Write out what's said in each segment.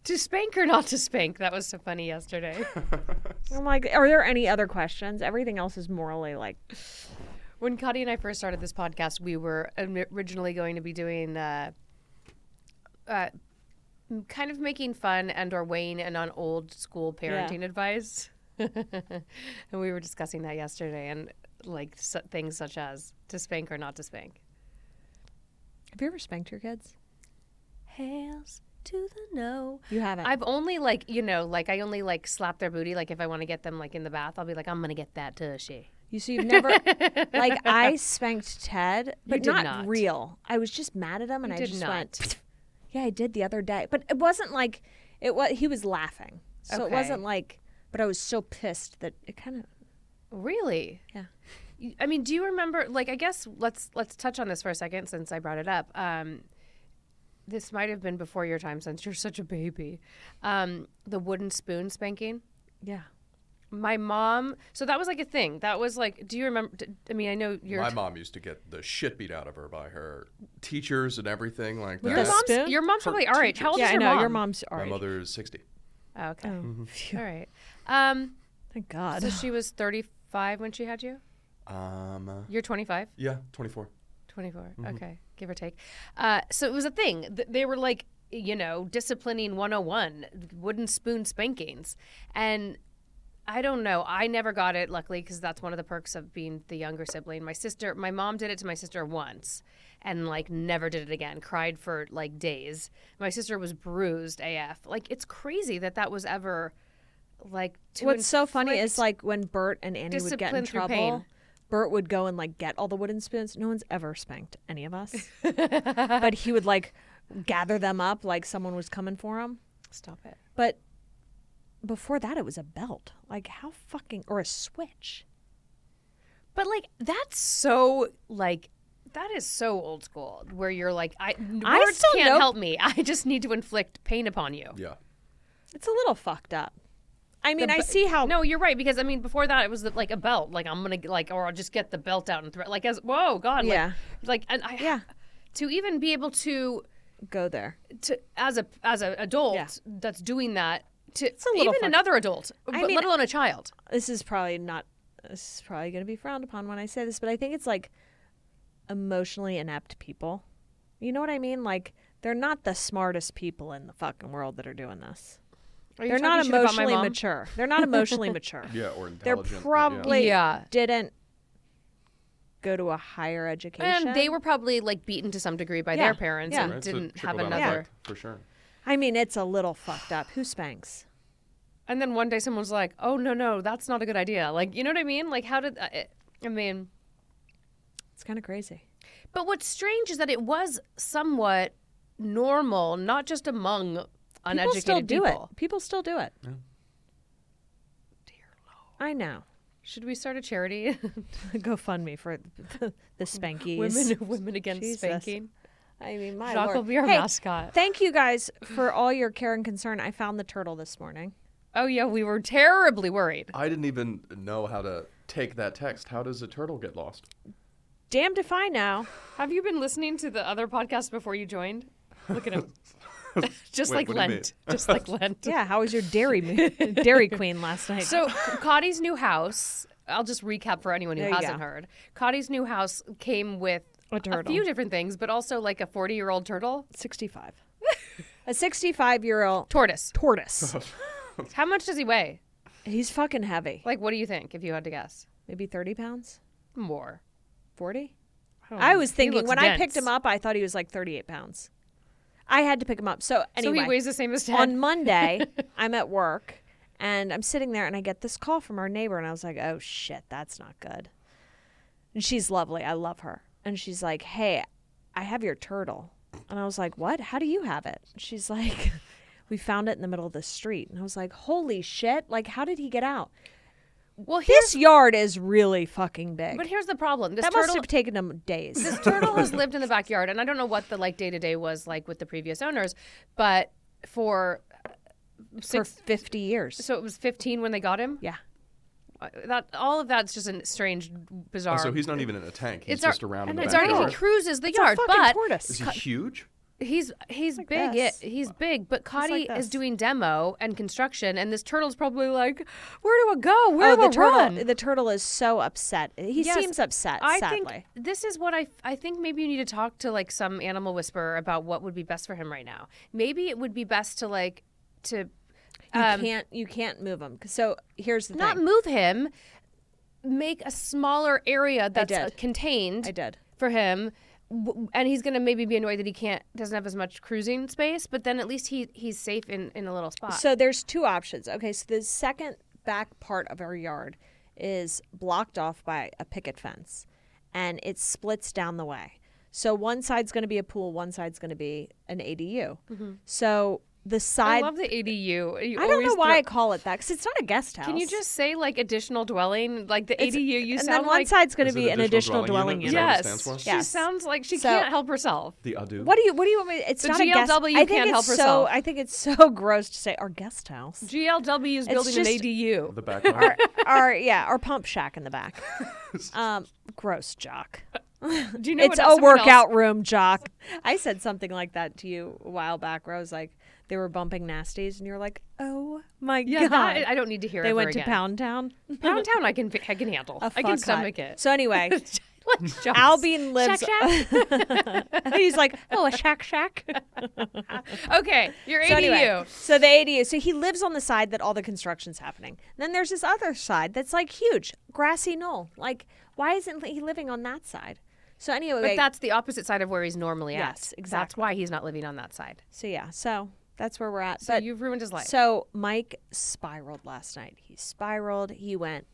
To spank or not to spank? That was so funny yesterday. I'm like, are there any other questions? Everything else is morally like. When Cotty and I first started this podcast, we were originally going to be doing kind of making fun and or weighing in on old school parenting advice. And we were discussing that yesterday, and like things such as to spank or not to spank. Have you ever spanked your kids? Hails to the no. You haven't. I've only I only like slap their booty. Like if I want to get them like in the bath, I'll be like, I'm going to get that tushy. So you've never, like I spanked Ted, but did not real. I was just mad at him and I just went, yeah, I did the other day. But it wasn't like, he was laughing. So it wasn't like, but I was so pissed that it kind of. Really? Yeah. I mean, do you remember, like, I guess let's touch on this for a second since I brought it up. This might have been before your time since you're such a baby. The wooden spoon spanking. Yeah. My mom, so that was like a thing. That was like, do you remember? I mean, I know My mom used to get the shit beat out of her by her teachers and everything like that. Your mom's probably our age. How old is your mom? mom? Your mom's our age. My mother's 60. Oh, okay. Oh. All right. Thank God. So she was 35 when she had you? You're 25? Yeah, 24. 24. Mm-hmm. Okay. Give or take. So it was a thing. They were like, disciplining 101, wooden spoon spankings. And I don't know. I never got it, luckily, because that's one of the perks of being the younger sibling. My mom did it to my sister once and, like, never did it again. Cried for, like, days. My sister was bruised AF. Like, it's crazy that was ever, like, to What's so funny is, like, when Bert and Annie would get in trouble, Bert would go and, like, get all the wooden spoons. No one's ever spanked any of us. But he would, like, gather them up like someone was coming for him. Stop it. But before that, it was a belt. Like, how fucking... Or a switch. But, like, that's so, like... That is so old school, where you're like, words can't help me. I just need to inflict pain upon you. Yeah. It's a little fucked up. I mean, I see how... No, you're right, because, I mean, before that, it was like a belt. Like, I'm going to, like, or I'll just get the belt out and throw it. Like, whoa, God. Yeah. Like, and to even be able to... Go there. As an adult that's doing that, to even fun. another adult, let alone a child. This is probably going to be frowned upon when I say this, but I think it's like emotionally inept people. You know what I mean? Like, they're not the smartest people in the fucking world that are doing this. They're not emotionally mature. They're not emotionally mature. Yeah, or intelligent. They're probably didn't go to a higher education. And they were probably, like, beaten to some degree by their parents and didn't have another. Effect, for sure. I mean, it's a little fucked up. Who spanks? And then one day someone's like, oh, no, that's not a good idea. Like, you know what I mean? Like, how did... It's kind of crazy. But what's strange is that it was somewhat normal, not just among uneducated people. People still do it. Yeah. Dear Lord. I know. Should we start a charity? GoFundMe for the spankies. Women against spanking. I mean, my Jacques Lord. will be our mascot. Thank you guys for all your care and concern. I found the turtle this morning. Oh, yeah, we were terribly worried. I didn't even know how to take that text. How does a turtle get lost? Damned if I know. Have you been listening to the other podcast before you joined? Look at him. Just Wait, like Lent. Just like Lent. Yeah, how was your Dairy Queen last night? So Cotty's new house, I'll just recap for anyone who hasn't heard. Cotty's new house came with a few different things, but also like a 40-year-old turtle. 65. A 65-year-old tortoise. How much does he weigh? He's fucking heavy. Like, what do you think, if you had to guess? Maybe 30 pounds? More. 40? I was thinking, when I picked him up, I thought he was like 38 pounds. I had to pick him up. So anyway. So he weighs the same as Ted? On Monday, I'm at work, and I'm sitting there, and I get this call from our neighbor, and I was like, oh, shit, that's not good. And she's lovely. I love her. And she's like, hey, I have your turtle. And I was like, what? How do you have it? She's like, we found it in the middle of the street. And I was like, holy shit. Like, how did he get out? Well, this yard is really fucking big. But here's the problem. That must have taken him days. This turtle has lived in the backyard, and I don't know what the day-to-day was like with the previous owners, but for 50 years. So it was 15 when they got him? Yeah. All of that's just a strange, bizarre. So he's not even in a tank. He's just around in the backyard. He cruises the yard. It's a fucking tortoise. Is he huge? He's like big. this. He's big, but Cotty like is this. doing demo and construction, and this turtle's probably like, "Where do I go? Where do the I turtle. run?" The turtle is so upset. He Yes, seems upset. I sadly. think this is what I think maybe you need to talk to like some animal whisperer about what would be best for him right now. Maybe it would be best to you can't move him. So here's the not thing. move him, make a smaller area that's did. contained I did. for him. And he's gonna maybe be annoyed that he doesn't have as much cruising space, but then at least he's safe in a little spot. So there's two options. Okay, so the second back part of our yard is blocked off by a picket fence, and it splits down the way. So one side's going to be a pool, one side's going to be an ADU. So the I side, love the ADU. I don't know why I call it that because it's not a guest house. Can you just say like additional dwelling, like the It's- ADU? You and sound then one like side's going to Is it be an additional dwelling unit? unit. Is that what it yes. stands for? She Yes. sounds like she So- can't help herself. The ado. What do you want me? It's The not a guest. GLW I think can't it's help so. herself. I think it's so gross to say our guest house. GLW is building an just- ADU. The backyard. our pump shack in the back. Gross, Jock. Do you know It's what a someone workout else- room, Jock. I said something like that to you a while back where I was like, they were bumping nasties, and you're like, oh my Yeah, God. that, I don't need to hear. They ever went to again. Pound Town. Pound Town. I can handle. A I can fuck stomach hut. it. So anyway, Jokes. Albine lives. Shack. He's like, oh, a shack. Okay, your ADU. So anyway, so the ADU. So he lives on the side that all the construction's happening. Then there's this other side that's like huge, grassy knoll. Like, why isn't he living on that side? So anyway, But that's the opposite side of where he's normally at. Yes, That's exactly. why he's not living on that side. so yeah, so that's where we're at. So but you've ruined his life. So Mike spiraled last night. He spiraled. He went.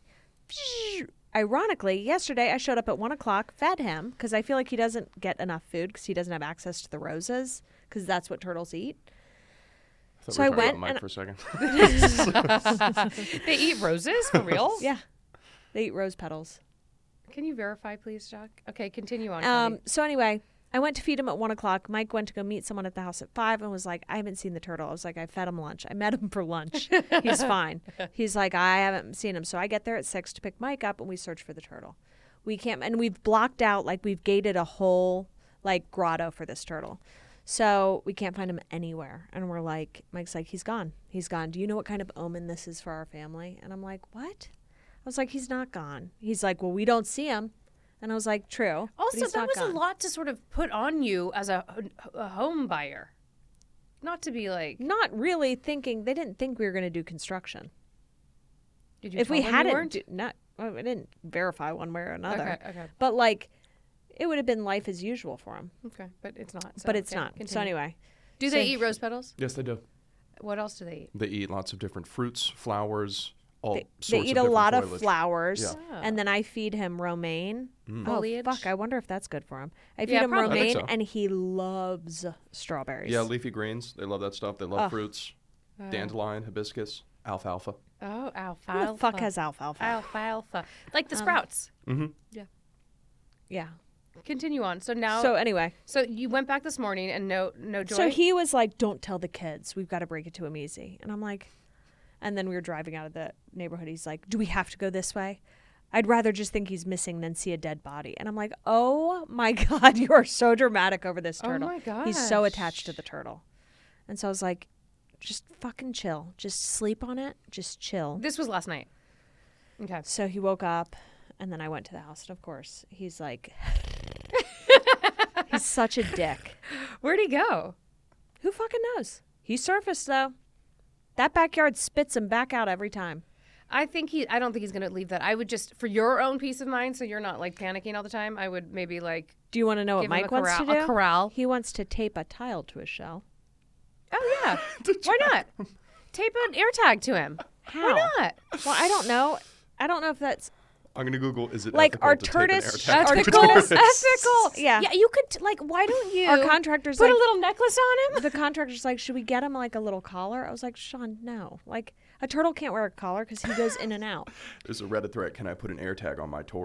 Ironically, yesterday I showed up at 1 o'clock, fed him because I feel like he doesn't get enough food because he doesn't have access to the roses because that's what turtles eat. thought So we I were talking went about Mike and- for a second. They eat roses for real? Yeah, they eat rose petals. Can you verify, please, Jack? Okay, continue on. Cody. So anyway, I went to feed him at 1 o'clock. Mike went to go meet someone at the house at 5 and was like, I haven't seen the turtle. I was like, I fed him lunch. I met him for lunch. He's fine. He's like, I haven't seen him. So I get there at 6 to pick Mike up and we search for the turtle. We can't, and we've blocked out, like we've gated a whole like grotto for this turtle. So we can't find him anywhere. And we're like, Mike's like, he's gone. He's gone. Do you know what kind of omen this is for our family? And I'm like, what? I was like, he's not gone. He's like, well, we don't see him. And I was like, true. but Also, he's that not was gone. a lot to sort of put on you as a home buyer. Not to be like, Not really thinking, they didn't think we were going to do construction. did you If tell we them you hadn't, weren't? well, we didn't verify one way or another. Okay. But like, it would have been life as usual for him. Okay, but it's not. So, But it's okay, not. So continue. anyway. Do they eat rose petals? Yes, they do. What else do they eat? They eat lots of different fruits, flowers, all They sorts eat of a different lot of foliage. flowers, Yeah. and then I feed him romaine. Oh, Foliage? fuck. I wonder if that's good for him. I feed Yeah, him probably. I think romaine, so. and he loves strawberries. Yeah, leafy greens. They love that stuff. They love Ugh. fruits. Dandelion, hibiscus, alfalfa. Oh, alfalfa. Who the fuck has alfalfa? alfalfa? Like the sprouts. Yeah. Continue on. So now, So anyway. so you went back this morning and no joy. So he was like, don't tell the kids. We've got to break it to him easy. And I'm like, and then we were driving out of the neighborhood. He's like, do we have to go this way? I'd rather just think he's missing than see a dead body. And I'm like, oh my God, you are so dramatic over this Oh turtle. my He's so gosh. attached to the turtle. And so I was like, just fucking chill. Just sleep on it. Just chill. This was last night. Okay. So he woke up, and then I went to the house. And of course, he's like, he's such a dick. Where'd he go? Who fucking knows? He surfaced, though. That backyard spits him back out every time. I don't think he's going to leave that. I would just, for your own peace of mind, so you're not like panicking all the time, I would maybe like, Do you want to know what Give him Mike a wants to corral- do? a corral. He wants to tape a tile to his shell. oh yeah, why not? Tape an air tag to him. How? Why not? Well, I don't know. I don't know if that's I'm going to Google, is it like ethical our to tape an air tortoise. tag Our to tortoise. tourists? Ethical. Yeah. Yeah, you could like. Why don't you? Our contractor's put like a little necklace on him. the contractor's like, should we get him like a little collar? I was like, Sean, no. Like a turtle can't wear a collar because he goes in and out. There's a Reddit thread. Can I put an air tag on my tort?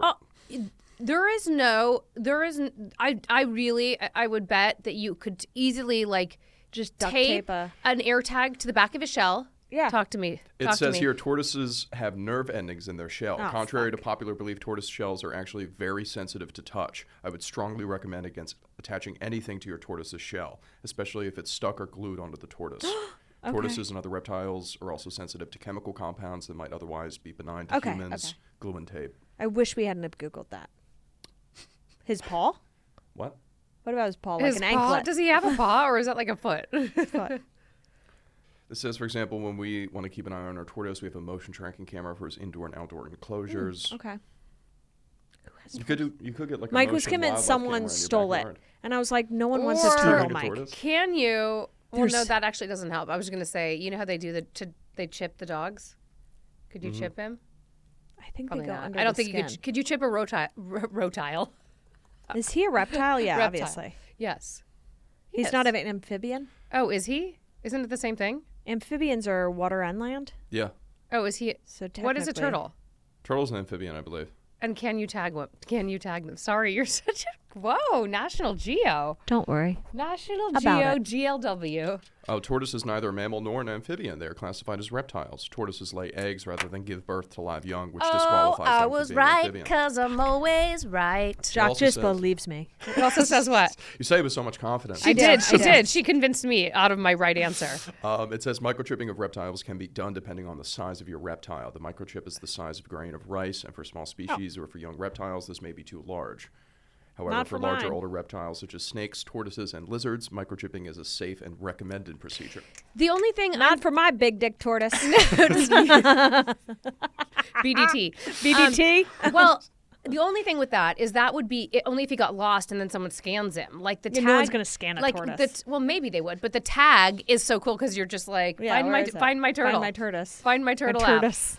I would bet that you could easily like Just duct tape tape a. an air tag to the back of his shell Yeah. Talk to me. It Talk to says me. here tortoises have nerve endings in their shell. Oh, Contrary fuck. to popular belief, tortoise shells are actually very sensitive to touch. I would strongly recommend against attaching anything to your tortoise's shell, especially if it's stuck or glued onto the tortoise. Okay. Tortoises and other reptiles are also sensitive to chemical compounds that might otherwise be benign to Okay, humans. okay. Glue and tape. I wish we hadn't have Googled that. His paw? What? What about his paw? His Like an paw? anklet? Does he have a paw, or is that like a foot? Foot. It says, for example, when we want to keep an eye on our tortoise, we have a motion tracking camera for his indoor and outdoor enclosures. Okay. You could get like a Mike was motion convinced wildlife someone camera in your stole it. backyard. And I was like, no one wants a Or- turtle, Like a Mike. tortoise? Can you? Well, no, There's- that actually doesn't help. I was going to say, you know how they do they chip the dogs? Could you chip him? I think Probably they go not. under I don't the think you skin. could you chip a rotile? Is he a reptile? Yeah, Reptile. obviously. Yes. He's Yes. not an amphibian. Oh, is he? Isn't it the same thing? Amphibians are water and land. Yeah. Oh, is he? So What is a technically- turtle? Turtle's an amphibian, I believe. And can you tag them? Can you tag them? Sorry, you're such a whoa. National Geo. Don't worry. National About Geo it. GLW. Oh, tortoise is neither a mammal nor an amphibian. They are classified as reptiles. Tortoises lay eggs rather than give birth to live young, which disqualifies them from being an amphibian. 'cause I'm always right. Jock also just says- believes me. It also says what? You say it with so much confidence. She did, did. She I did. did. She convinced me out of my right answer. It says microchipping of reptiles can be done depending on the size of your reptile. The microchip is the size of a grain of rice, and for small species or for young reptiles, this may be too large. However, Not for for larger, mine. older reptiles such as snakes, tortoises, and lizards, microchipping is a safe and recommended procedure. The only thing Not for my big dick tortoise. BDT. BDT. Well, the only thing with that is that would be only if he got lost and then someone scans him. Like the Yeah, tag. no one's gonna scan a like tortoise. well, maybe they would, but the tag is so cool because you're just like Yeah, find where my is it? find my turtle. Find my tortoise. Find my turtle app. tortoise.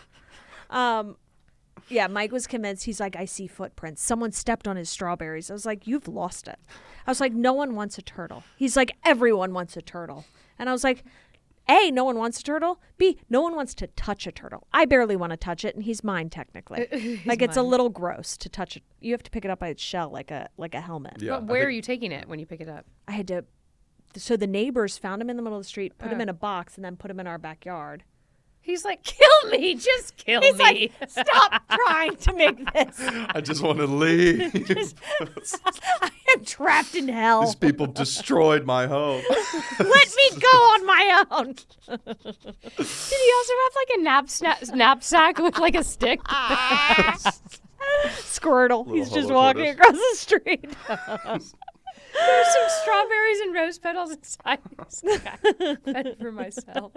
Yeah, Mike was convinced. He's like, I see footprints. Someone stepped on his strawberries. I was like, you've lost it. I was like, no one wants a turtle. He's like, everyone wants a turtle. And I was like, A, no one wants a turtle. B, no one wants to touch a turtle. I barely want to touch it, and he's mine technically. Like it's a little gross to touch it. You have to pick it up by its shell, like a helmet. Yeah, But I where are think- you taking it when you pick it up? I had to. So the neighbors found him in the middle of the street, put him in a box, and then put him in our backyard. He's like, kill me, just kill He's me. like, stop trying to make this. I just want to leave. I am trapped in hell. These people destroyed my home. Let me go on my own. Did he also have like a knapsack with like a stick? Squirtle. He's Little just hobo walking tortoise. across the street. There's some strawberries and rose petals inside. Fed for myself.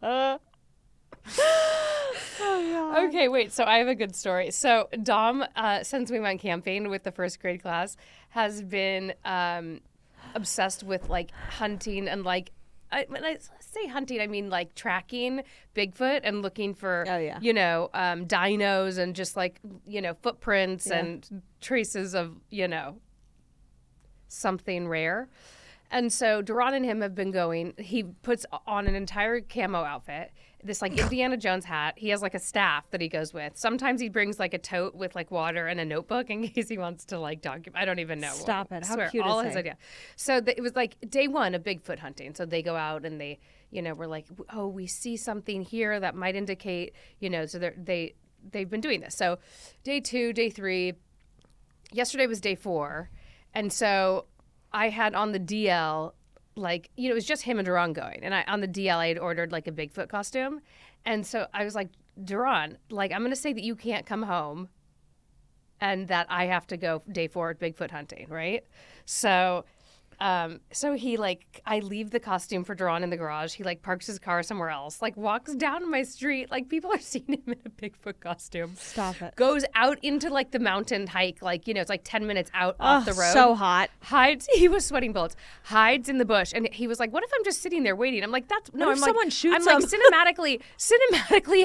Okay, wait. So I have a good story. So Dom, since we went camping with the first grade class, has been obsessed with like hunting and like. When I say hunting, I mean like tracking Bigfoot and looking for, Oh, yeah. you know, dinos and just like, you know, footprints Yeah. and traces of, you know, something rare. And so Duran and him have been going. He puts on an entire camo outfit, this like Indiana Jones hat. He has like a staff that he goes with. Sometimes he brings like a tote with like water and a notebook in case he wants to like document. I don't even know. Stop it. I How swear, cute all is his he? idea. So it was like day one of Bigfoot hunting. So they go out and they, you know, we're like, oh, we see something here that might indicate, you know. So they've been doing this. So day 2, day 3. Yesterday was day 4, and so I had on the DL, like, you know, it was just him and Duran going. And on the DL, I had ordered like a Bigfoot costume. And so I was like, Duran, like, I'm going to say that you can't come home and that I have to go day 4 Bigfoot hunting, right? So he like, I leave the costume for Duran in the garage. He like parks his car somewhere else, like walks down my street. Like people are seeing him in a Bigfoot costume. Stop it. Goes out into like the mountain hike, like, you know, it's like 10 minutes out off the road. So hot. Hides. He was sweating bullets. Hides in the bush, and he was like, "What if I'm just sitting there waiting?" I'm like, "That's no." What if I'm like, someone shoots I'm like, him? cinematically,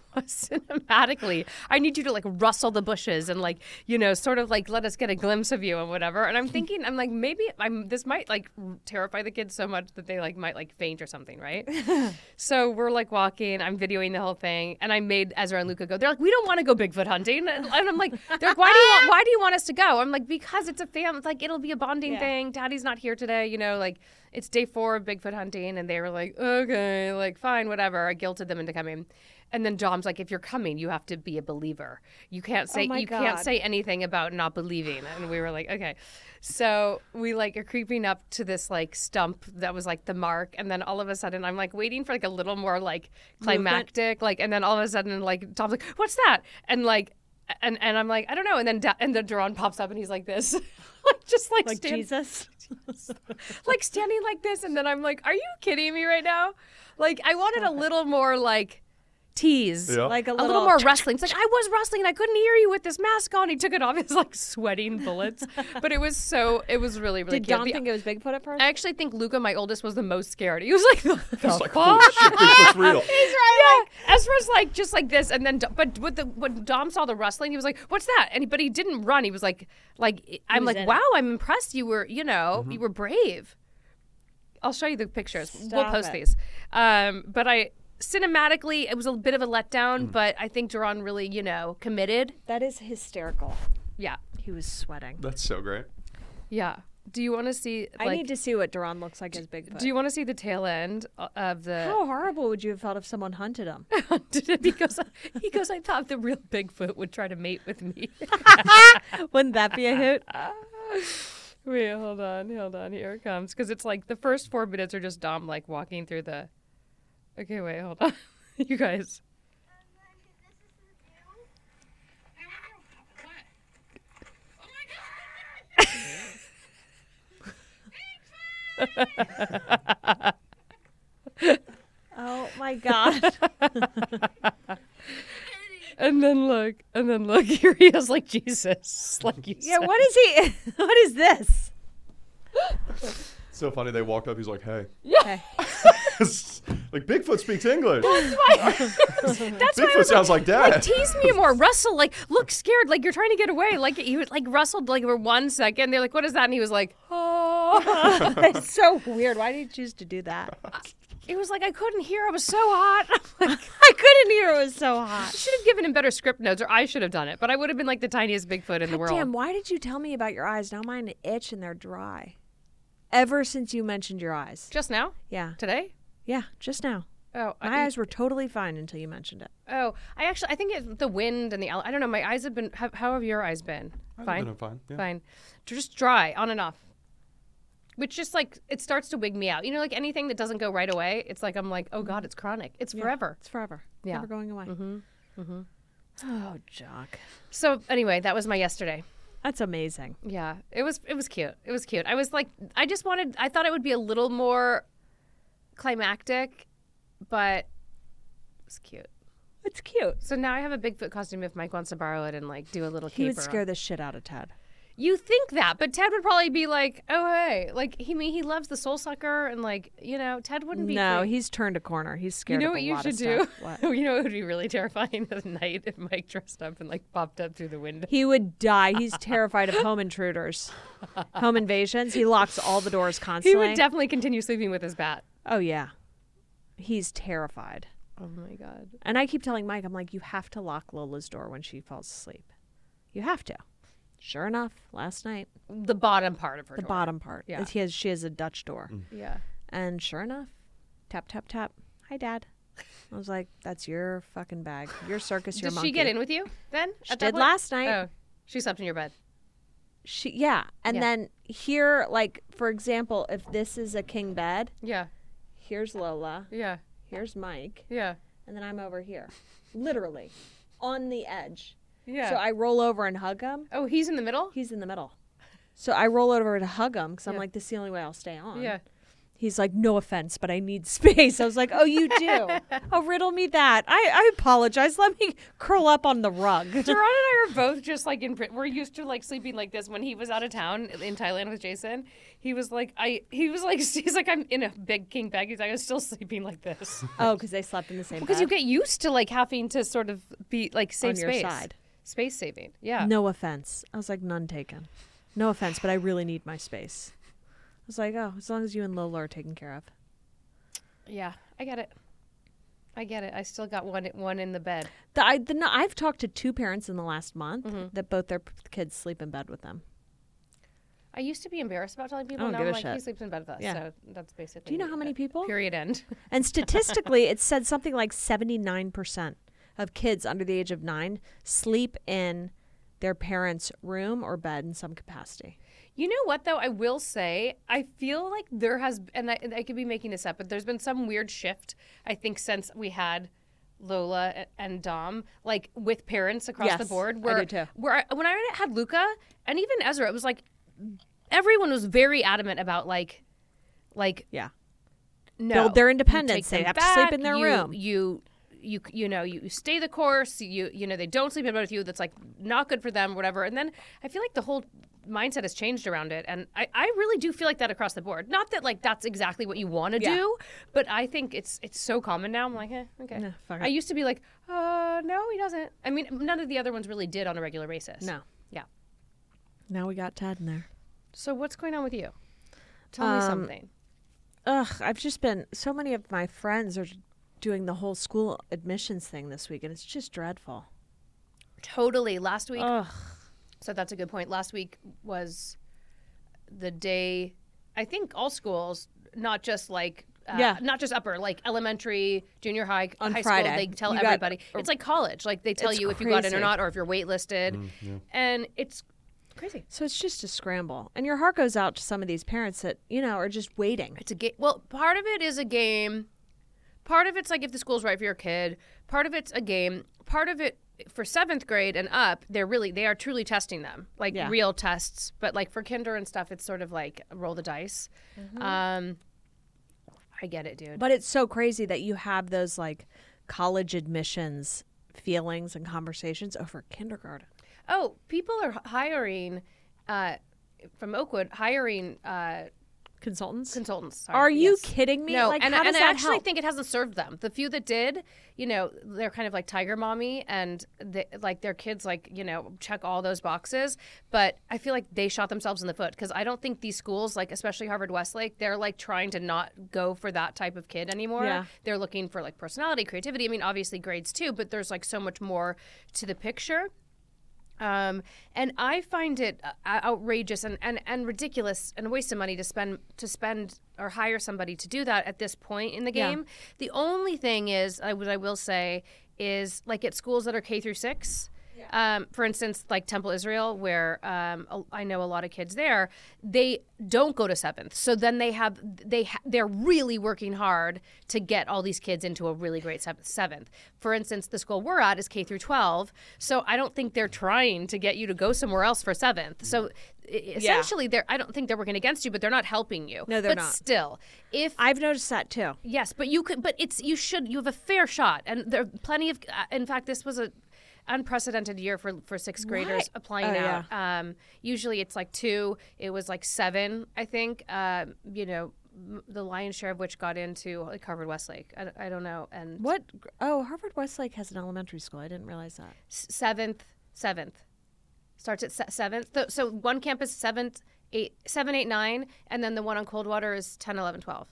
cinematically, I need you to like rustle the bushes and like, sort of like let us get a glimpse of you and whatever. And I'm thinking, I'm like, maybe this might like terrify the kids so much that they like might like faint or something, right? So we're like walking, I'm videoing the whole thing, and I made Ezra and Luca go. They're like, we don't want to go Bigfoot hunting, and I'm like, they're like, why do you want us to go? I'm like, because it's a family, like it'll be a bonding thing. Daddy's not here today, like it's day 4 of Bigfoot hunting, and they were like, okay, like fine, whatever. I guilted them into coming. And then Dom's like, if you're coming, you have to be a believer. You can't say can't say anything about not believing. And we were like, okay. So we like are creeping up to this like stump that was like the mark, and then all of a sudden I'm like waiting for like a little more like climactic, like, and then all of a sudden like Dom's like, what's that? And like and I'm like, I don't know. And then Duran pops up and he's like this, like just like Jesus, like standing like this, and then I'm like, are you kidding me right now? Like I wanted a little more like tease, like a little more wrestling. It's like I was wrestling, I couldn't hear you with this mask on. He took it off, he's like sweating bullets. But it was really, really Did cute. Dom think it was Bigfoot at first? I actually think Luca, my oldest, was the most scared. He was like, It's like, holy shit, Bigfoot's real. He's right. Yeah. Ezra's like just like this, and then when Dom saw the wrestling, he was like, "What's that?" But he didn't run. He was like I'm like, "Wow, I'm impressed. You were, you were brave." I'll show you the pictures. We'll post these. But cinematically, it was a bit of a letdown, but I think Duran really, committed. That is hysterical. Yeah. He was sweating. That's so great. Yeah. Do you want to see? Like, I need to see what Duran looks like as Bigfoot. Do you want to see the tail end of the? How horrible would you have felt if someone hunted him? because he goes, I thought the real Bigfoot would try to mate with me. Wouldn't that be a hoot? Wait, hold on. Here it comes. Because it's like the first 4 minutes are just Dom like walking through the. Okay, wait, hold on. You guys. Oh my god. And then look, here he is like Jesus. Like you said. What is he? What is this? So funny. They walked up. He's like, "Hey." Okay. Like Bigfoot speaks English. That's Bigfoot sounds like Dad. Like tease me more, Russell. Like look scared, like you're trying to get away. Like he was like rustled like for 1 second. They're like, "What is that?" And he was like, "Oh." It's so weird. Why did you choose to do that? It was like I couldn't hear. I was so hot. I'm like, I couldn't hear. It was so hot. I should have given him better script notes, or I should have done it. But I would have been like the tiniest Bigfoot in the world. Damn, why did you tell me about your eyes? Now mine itch and they're dry. Ever since you mentioned your eyes. Just now? Yeah. Today? Yeah, just now. Oh, My eyes were totally fine until you mentioned it. Oh, I think it's the wind and I don't know. My eyes have been. How have your eyes been? Fine. Been fine. Yeah. Fine. Just dry, on and off. Which just like it starts to wig me out. Like anything that doesn't go right away, it's like I'm like, oh God, it's chronic. It's forever. It's forever. Yeah. Never going away. Oh, Jock. So anyway, that was my yesterday. That's amazing. Yeah, it was cute. It was cute. I was like, I thought it would be a little more climactic, but it's cute. It's cute. So now I have a Bigfoot costume if Mike wants to borrow it and like do a little He caper. would scare the shit out of Ted. You think that, but Ted would probably be like, "Oh hey," like he loves the soul sucker, and like Ted wouldn't be. No, free. he's turned a corner. He's scared. You know of what a you lot should of do? stuff. What? You know what would be really terrifying at night if Mike dressed up and like popped up through the window. He would die. He's terrified of home intruders, home invasions. He locks all the doors He constantly. would definitely continue sleeping with his bat. Oh yeah, he's terrified. Oh my God. And I keep telling Mike, I'm like, you have to lock Lola's door when she falls asleep. You have to. Sure enough, last night, The bottom part of her the door. bottom part. Yeah. She has a Dutch door. Yeah. And sure enough, tap, tap, tap. Hi, Dad. I was like, that's your fucking bag. Your circus, your Did monkey. she get in with you then? She at that did point? last night. Oh, she slept in your bed. Yeah. And Yeah. then here, like, for example, if this is a king bed, Yeah. here's Lola, Yeah. here's Mike, Yeah. and then I'm over here. Literally. On the edge. Yeah. So I roll over and hug him. Oh, he's in the middle? He's in the middle. So I roll over to hug him because I'm Yeah. like, this is the only way I'll stay on. Yeah. He's like, no offense, but I need space. I was like, oh, you do? Oh, riddle me that. I apologize. Let me curl up on the rug. Duran and I are both just like we're used to like sleeping like this. When he was out of town in Thailand with Jason, he's like, I'm in a big king bed. He's like, I'm still sleeping like this. Oh, because they slept in the same Because bed? you get used to like having to sort of be like save On your space. side. Space saving. Yeah. No offense. I was like, none taken. No offense, but I really need my space. I was like, oh, as long as you and Lola are taken care of. Yeah, I get it. I still got one in the bed. I've talked to 2 parents in the last month Mm-hmm. that both their kids sleep in bed with them. I used to be embarrassed about telling people. I don't Now give I'm a like, shit. he sleeps in bed with us. Yeah. So that's basically. Do you know how many people? Period. End. And statistically, it said something like 79% of kids under the age of 9 sleep in their parents' room or bed in some capacity. You know what, though? I will say, I feel like there has, and I could be making this up, but there's been some weird shift, I think, since we had Lola and Dom, like with parents across the Yes, board. I Where, do too. Where when I had Luca and even Ezra, it was like everyone was very adamant about like Yeah. no, Build their you independence. take They them have to sleep back, in their room. You stay the course. You know they don't sleep in bed with you. That's like not good for them, whatever. And then I feel like the whole mindset has changed around it, and I really do feel like that across the board. Not that like that's exactly what you want to Yeah. do, but I think it's so common now. I'm like, okay. No, fuck it. I used to be like, no, he doesn't. I mean, none of the other ones really did on a regular basis. No. Yeah. Now we got Ted in there. So what's going on with you? Tell me something. Ugh, I've just been, so many of my friends are doing the whole school admissions thing this week, and it's just dreadful. Totally. Last week. Ugh. So that's a good point. Last week was the day, I think all schools, not just like, not just upper, like elementary, junior high, On high Friday. school, they tell You got- everybody. It's like college. Like they tell It's you if you got in or crazy. not, or if you're waitlisted. And it's crazy. So it's just a scramble. And your heart goes out to some of these parents that, are just waiting. It's a game. Well, part of it is a game. Part of it's like if the school's right for your kid. Part of it's a game. Part of it for 7th grade and up, they are truly testing them, like Yeah. real tests. But like for kinder and stuff, it's sort of like roll the dice. I get it, dude. But it's so crazy that you have those like college admissions feelings and conversations over kindergarten. Oh, people are hiring from Oakwood, hiring Consultants? consultants. Sorry. Are you Yes. kidding me? No, Like, and how does I that actually help? think it hasn't served them. The few that did, they're kind of like tiger mommy, and like their kids, like check all those boxes. But I feel like they shot themselves in the foot because I don't think these schools, like especially Harvard Westlake, they're like trying to not go for that type of kid anymore. Yeah. They're looking for like personality, creativity. I mean, obviously grades too, but there's like so much more to the picture. And I find it outrageous and ridiculous and a waste of money to spend or hire somebody to do that at this point in the Yeah. game. The only thing is, what I will say is, like at schools that are K through 6. For instance, like Temple Israel, where I know a lot of kids there, they don't go to 7th. So then they're really working hard to get all these kids into a really great 7th. For instance, the school we're at is K through 12. So I don't think they're trying to get you to go somewhere else for 7th. So essentially, I don't think they're working against you, but they're not helping you. No, they're but not. Still, if I've noticed that too. yes, but you could, but you have a fair shot, and there are plenty of. In fact, this was a unprecedented year for 6th graders What? applying Oh, out. Usually it's like 2. It was like 7, I think. The lion's share of which got into like Harvard Westlake. I don't know. And What? Oh, Harvard Westlake has an elementary school. I didn't realize that. 7th starts at 7th. So one campus 7, 8, 9, and then the one on Coldwater is 10, 11, 12.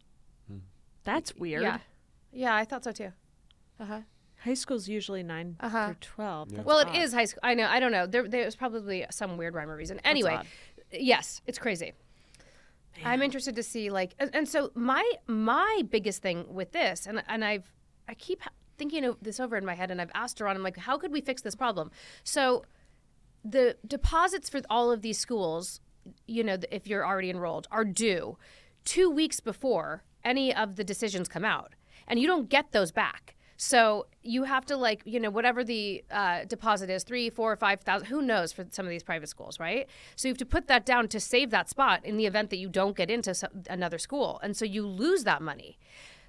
That's weird. Yeah, I thought so too. High school's usually 9 through 12. That's Well, it odd. is high school. I know. I don't know. There's probably some weird rhyme or reason. Anyway, odd. yes, it's crazy. I'm interested to see and so my biggest thing with this, and I keep thinking of this over in my head, and I've asked Ron, I'm like, how could we fix this problem? So the deposits for all of these schools, if you're already enrolled, are due 2 weeks before any of the decisions come out, and you don't get those back. So you have to whatever the deposit is, 3, 4, 5,000, who knows for some of these private schools, right? So you have to put that down to save that spot in the event that you don't get into another school. And so you lose that money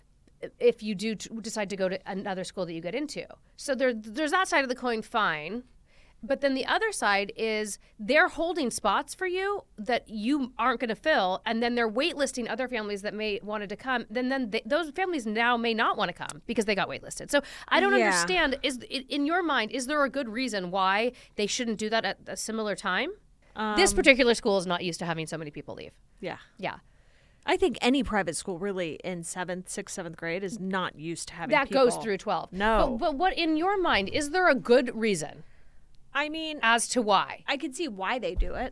if you do decide to go to another school that you get into. So there's that side of the coin, fine. But then the other side is they're holding spots for you that you aren't going to fill, and then they're waitlisting other families that may wanted to come. Then those families now may not want to come because they got waitlisted. So I don't understand. In your mind, is there a good reason why they shouldn't do that at a similar time? This particular school is not used to having so many people leave. Yeah. Yeah. I think any private school really in 6th, 7th grade is not used to having That people. goes through 12. No. But what, in your mind, is there a good reason I mean, as to why? I can see why they do it.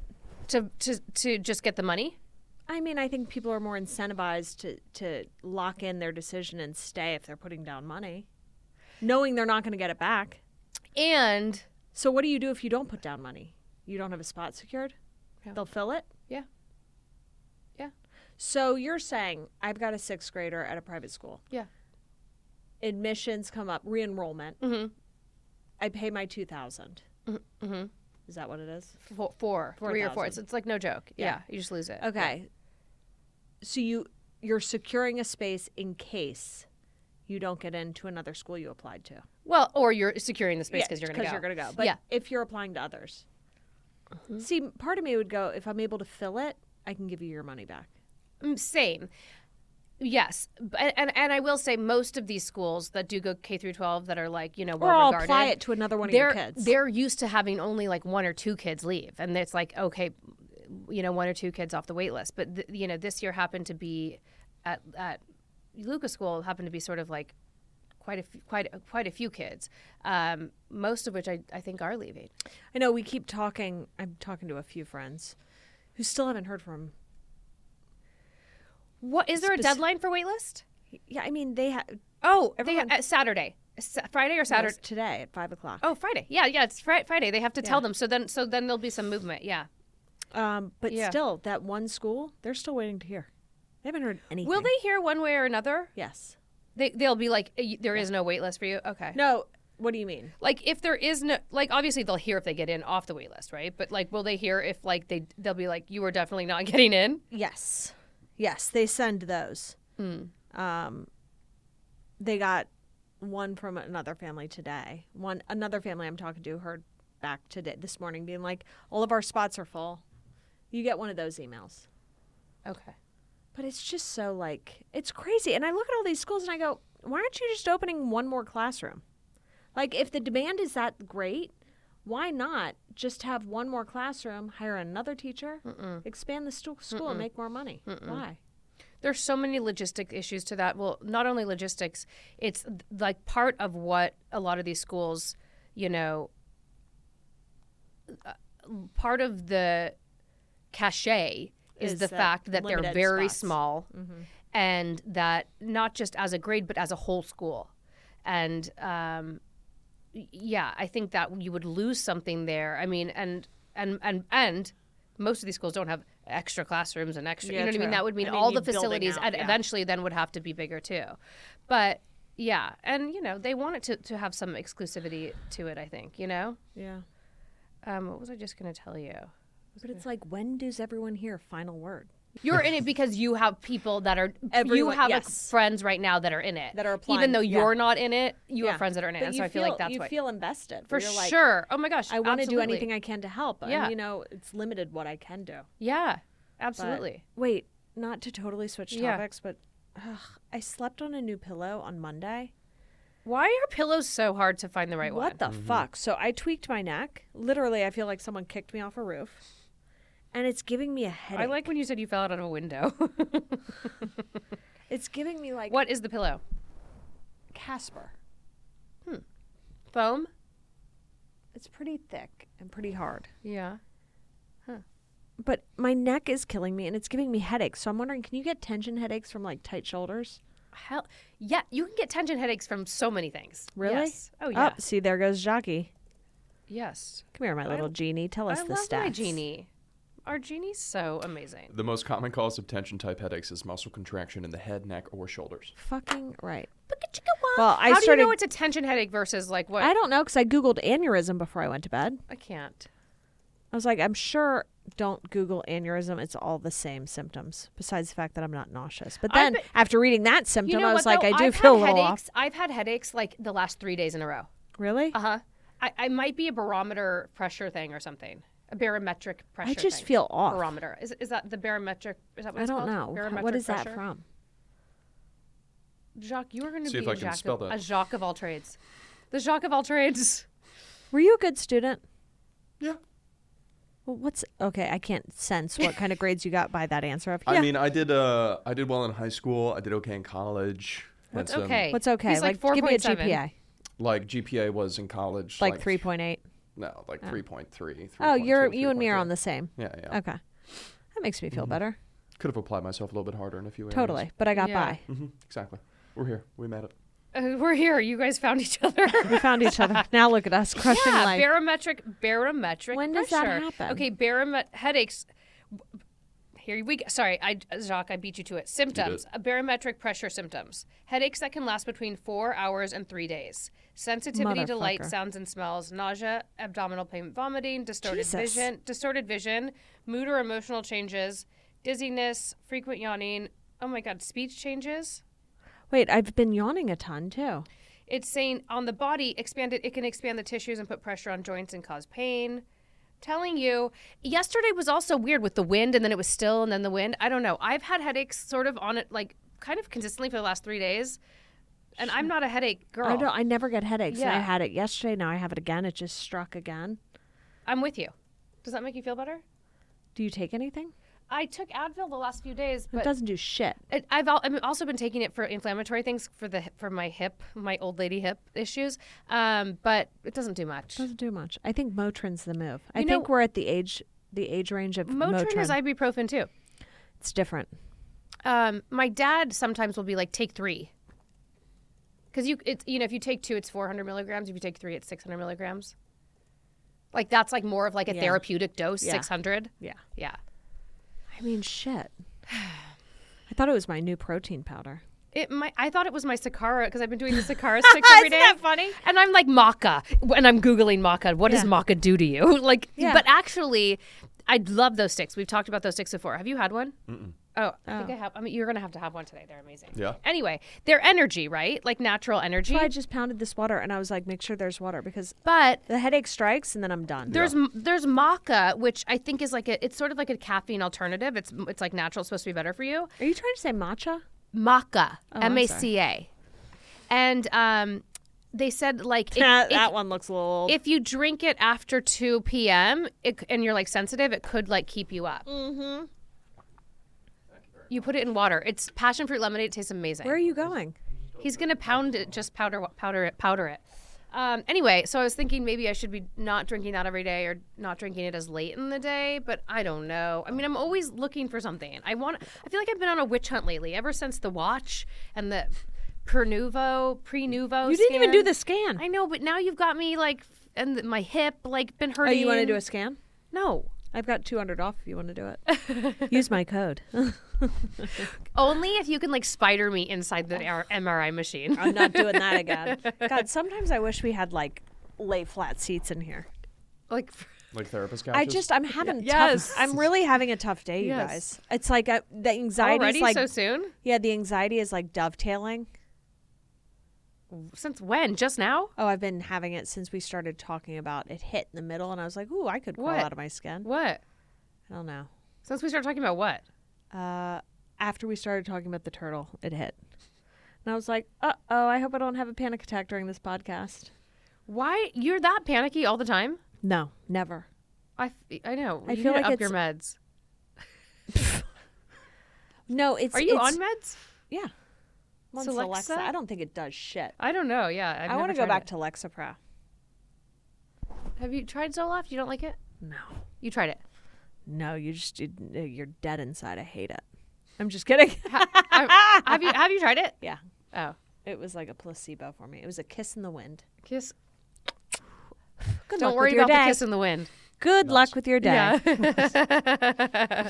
To just get the money? I mean, I think people are more incentivized to lock in their decision and stay if they're putting down money, knowing they're not going to get it back. And So what do you do if you don't put down money? You don't have a spot secured? Yeah. They'll fill it? yeah. Yeah. So you're saying I've got a 6th grader at a private school. Yeah. Admissions come up, re-enrollment. Mm-hmm. I pay my $2,000. Mm-hmm. Is that what it is? 3 or 4. 4,000. It's like no joke. Yeah. Yeah. You just lose it. Okay. So you're securing a space in case you don't get into another school you applied to. Well, or you're securing the space because you're going to go. Because you're going to go. But Yeah. if you're applying to others. See, part of me would go, if I'm able to fill it, I can give you your money back. Same. Yes. And I will say most of these schools that do go K through 12 that are like, Or well I'll regarded. apply it to another one of your kids. They're used to having only like 1 or 2 kids leave. And it's like, okay, 1 or 2 kids off the wait list. But, this year happened to be at Lucas School happened to be sort of like quite a few kids, most of which I think are leaving. I know we keep talking. I'm talking to a few friends who still haven't heard from. What is there a deadline for waitlist? Yeah, I mean they have. Oh, Everyone- Saturday, Friday or Saturday? Today at 5:00. Oh, Friday. Yeah, it's Friday. They have to tell them. So then there'll be some movement. Yeah. But Yeah. still, that one school, they're still waiting to hear. They haven't heard anything. Will they hear one way or another? Yes. They'll be like, there is no wait list for you. Okay. No. What do you mean? Like if there is no, like obviously they'll hear if they get in off the wait list, right? But like, will they hear if like they'll be like, you are definitely not getting in? Yes. Yes, they send those. They got one from another family today. Another family I'm talking to heard back this morning being like, all of our spots are full. You get one of those emails. Okay. But it's just so like, it's crazy. And I look at all these schools and I go, why aren't you just opening one more classroom? Like if the demand is that great, why not just have one more classroom, hire another teacher, expand the school and make more money? Why? There's so many logistic issues to that. Well, not only logistics, it's like part of what a lot of these schools, part of the cachet is the fact that they're limited very spots. small and that not just as a grade, but as a whole school. And I think that you would lose something there. I mean, and most of these schools don't have extra classrooms and extra, Yeah, you know what I mean? true. That would mean I mean, all the you building facilities out, yeah. eventually then would have to be bigger too. But yeah, and they want it to have some exclusivity to it, I think, Yeah. What was I just going to tell you? But it's like, when does everyone hear final word? You're in it because you have people that are, you Everyone- have yes. friends right now that are in it. That are applying, Even though yeah. you're not in it, you Yeah. have friends that are in it. But And you so I feel like that's you why. feel invested. For You're like, sure. Oh my gosh. I want to do absolutely. anything I can to help. Yeah. And, it's limited what I can do. Yeah, But- absolutely. wait, not to totally switch Yeah. topics, but I slept on a new pillow on Monday. Why are pillows so hard to find the right one? What the fuck? So I tweaked my neck. Literally, I feel like someone kicked me off a roof. And it's giving me a headache. I like when you said you fell out of a window. It's giving me like What is the pillow? Casper. Foam? It's pretty thick and pretty hard. Yeah. But my neck is killing me and it's giving me headaches. So I'm wondering, can you get tension headaches from like tight shoulders? Hell, yeah. You can get tension headaches from so many things. Really? Yes. Oh yeah. Oh, see, there goes Jockey. Yes. Come here, my little genie. Tell us I the love stats. my genie. Our genie's so amazing. The most common cause of tension-type headaches is muscle contraction in the head, neck, or shoulders. Fucking right. Well, I how do started. you know it's a tension headache versus like what? I don't know because I Googled aneurysm before I went to bed. I can't. I was like, I'm sure don't Google aneurysm. It's all the same symptoms, besides the fact that I'm not nauseous. But then after reading that symptom, I was like, I do feel a little off. I've had headaches like the last 3 days in a row. Really? Uh-huh. I might be a barometer pressure thing or something. A barometric pressure I just thing. feel off. Barometer. Is that the barometric? Is that what it's I don't called? know. Barometric What is pressure? that from? Jacques, you are going to See be if I can spell that. a Jacques of all trades. The Jacques of all trades. Were you a good student? Yeah. Well, okay? I can't sense what kind of grades you got by that answer. I mean, I did well in high school. I did okay in college. What's Had some- okay? What's okay? He's like give me a 4.7. GPA. Like GPA was in college. Like 3.8. No, like 3.3. Oh, you and me are on the same. Yeah, yeah. Okay. That makes me feel better. Could have applied myself a little bit harder in a few areas. Totally. But I got Yeah. by. Exactly. We're here. We made it. We're here. You guys found each other. We found each other. Now look at us crushing Yeah, life. barometric When does that pressure. happen? Okay, headaches. Here we go. Sorry, Jacques, I beat you to it. Symptoms: barometric pressure symptoms. Headaches that can last between 4 hours and 3 days. Sensitivity to light, Motherfucker. sounds, and smells. Nausea, abdominal pain, vomiting, distorted Jesus. vision, mood or emotional changes, dizziness, frequent yawning. Oh my God, speech changes. Wait, I've been yawning a ton too. It's saying on the body, it can expand the tissues and put pressure on joints and cause pain. Telling you, yesterday was also weird with the wind, and then it was still, and then the wind. I don't know. I've had headaches sort of on it, like kind of consistently for the last 3 days, and I'm not a headache girl. I never get headaches. And I Yeah. had it yesterday. Now I have it again. It just struck again. I'm with you. Does that make you feel better? Do you take anything? I took Advil the last few days, It but doesn't do shit. I've also been taking it for inflammatory things for my hip, my old lady hip issues, but it doesn't do much. Doesn't do much. I think Motrin's the move. I You know- think we're at the age range of Motrin is ibuprofen too. It's different. My dad sometimes will be like, take 3. Because if you take 2, it's 400 milligrams. If you take 3, it's 600 milligrams. Like that's like more of like a Yeah. therapeutic dose, Yeah. 600. Yeah. Yeah. I mean, shit. I thought it was my new protein powder. I thought it was my Sakara because I've been doing the Sakara sticks every day. Isn't that funny? And I'm like maca, and I'm googling maca. What does Yeah. maca do to you? Like, Yeah. but actually, I love those sticks. We've talked about those sticks before. Have you had one? Oh, I think I have. I mean, you're gonna have one today. They're amazing. Yeah. Anyway, they're energy, right? Like natural energy. So I just pounded this water, and I was like, make sure there's water because But the headache strikes, and then I'm done. there's maca, which I think is like it's sort of like a caffeine alternative. It's like natural. It's supposed to be better for you. Are you trying to say matcha? Maca, I'm MACA, and they said like That one looks a little old. if you drink it after 2 p.m. And you're like sensitive, it could like keep you up. Mm-hmm. You put it in water. It's passion fruit lemonade. It tastes amazing. Where are you going? He's gonna pound it, just powder it. Anyway, so I was thinking maybe I should be not drinking that every day or not drinking it as late in the day, but I don't know. I mean, I'm always looking for something. I feel like I've been on a witch hunt lately, ever since the watch and the pre-nuvo. You didn't even do the scan. I know, but now you've got me like, and my hip like been Oh, hurting. you want to do a scan? No. I've got $200 off if you want to do it. Use my code. Only if you can like spider me inside the MRI machine. I'm not doing that again. God, sometimes I wish we had like lay flat seats in here. Like, Like therapist couches? I'm having Yes. tough. I'm really having a tough day, you Yes. guys. It's like the anxiety already is like so soon? yeah, the anxiety is like dovetailing. Since when? Just now? Oh, I've been having it since we started talking about it. Hit in the middle, and I was like, "Ooh, I could crawl What? out of my skin." What? I don't know. Since we started talking about what? After we started talking about the turtle, it hit, and I was like, "Uh oh, I hope I don't have a panic attack during this podcast." Why? You're that panicky all the time? No, never. I know. I You feel need to like up your meds. No, it's. Are you it's, on meds? Yeah. I'm on Celexa? Celexa. I don't think it does shit. I don't know. Yeah, I want to go back to Lexapro. Have you tried Zoloft? You don't like it? No. You tried it. No, you're dead inside. I hate it. I'm just kidding. Have you tried it? Yeah. Oh, It was like a placebo for me. It was a kiss in the wind. kiss. Good Don't luck worry with your about the day. kiss in the wind. Good luck with your day. Yeah.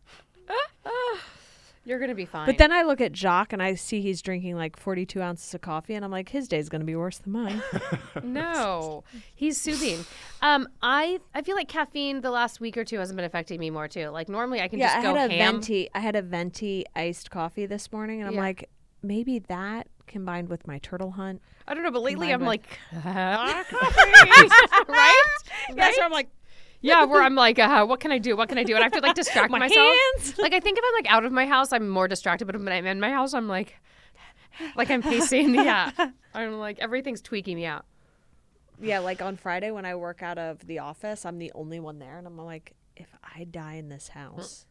You're gonna be fine. But then I look at Jock and I see he's drinking like 42 ounces of coffee, and I'm like, his day's gonna be worse than mine. no, he's soothing. I feel like caffeine the last week or two hasn't been affecting me more too. Like normally I can just go ham. I had a venti iced coffee this morning, and I'm like, maybe that combined with my turtle hunt. I don't know, but lately I'm like, coffee, right? Yeah, so I'm like, yeah, where I'm like, what can I do? What can I do? And I have to like distract my myself. hands. Like I think if I'm like out of my house, I'm more distracted. But when I'm in my house, I'm like I'm pacing. Yeah, I'm like everything's tweaking me out. Yeah, like on Friday when I work out of the office, I'm the only one there, and I'm like, if I die in this house,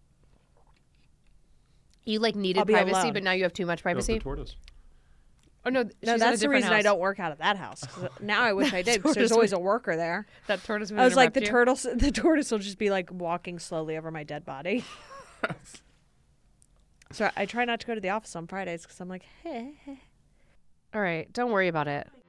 you like needed be privacy, alone. but now you have too much Go with privacy. the tortoise. Oh no, no, she's in a that's the different reason I house. don't work out of that house. 'Cause now I wish I did, because there's Tortoise always a worker there. That tortoise. I was like, the tortoise will just be like walking slowly over my dead body. So I try not to go to the office on Fridays because I'm like, hey. All right, don't worry about it.